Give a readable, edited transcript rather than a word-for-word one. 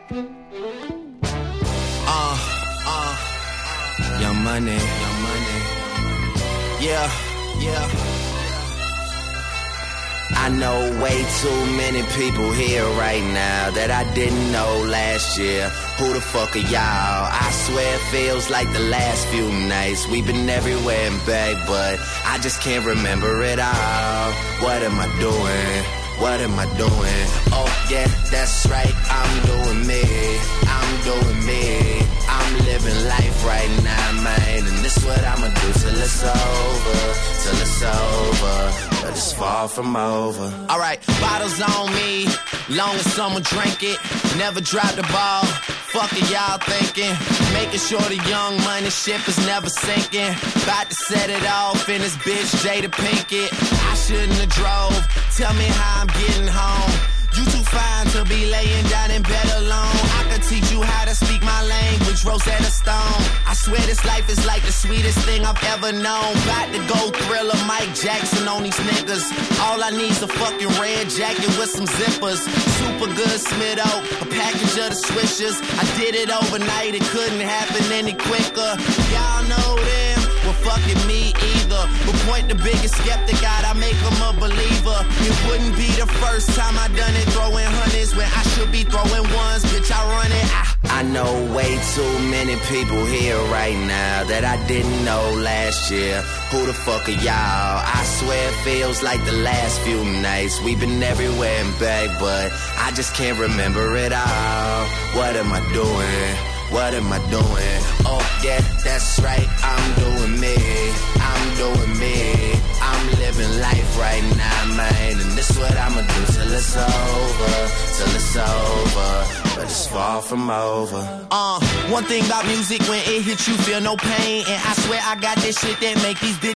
Young Money. Yeah. I know way too many people here right now that I didn't know last year. Who the fuck are y'all? I swear it feels like the last few nights. We've been everywhere and back, but I just can't remember it all. What am I doing? What am I doing? Oh yeah, that's right, I'm doing me. I'm doing me. I'm living life right now, man. And this what I'ma do till it's over. Till it's over. But it's far from over. Alright, bottles on me. Long as someone drink it. Never drop the ball. Fuck it, y'all thinking. Making sure the Young Money ship is never sinking. About to set it off in this bitch, Jada Pinkett. I shouldn't have drove. Tell me how I'm getting home. You too fine to be laying down in bed alone. I could teach you how to speak my language, Rosetta Stone. I swear this life is like the sweetest thing I've ever known. About to go Thriller, Mike Jackson on these niggas. All I need's a fucking red jacket with some zippers. Super good Smitto, a package of the Swishers. I did it overnight, it couldn't happen any quicker. Y'all know them, well fucking me either. But point the biggest skeptic out, I make him a believer. It wouldn't be the first time I done it, throwing hundreds when I should be throwing ones. Bitch, I run it. I know way too many people here right now that I didn't know last year. Who the fuck are y'all? I swear it feels like the last few nights. We've been everywhere and back, but I just can't remember it all. What am I doing? What am I doing? Oh yeah, that's right, I'm doing me. I'm doing me. I'm living life right now, man. And this what I'ma do till it's over. Till it's over. But it's far from over. One thing about music, when it hits you, feel no pain. And I swear I got this shit that make these bitches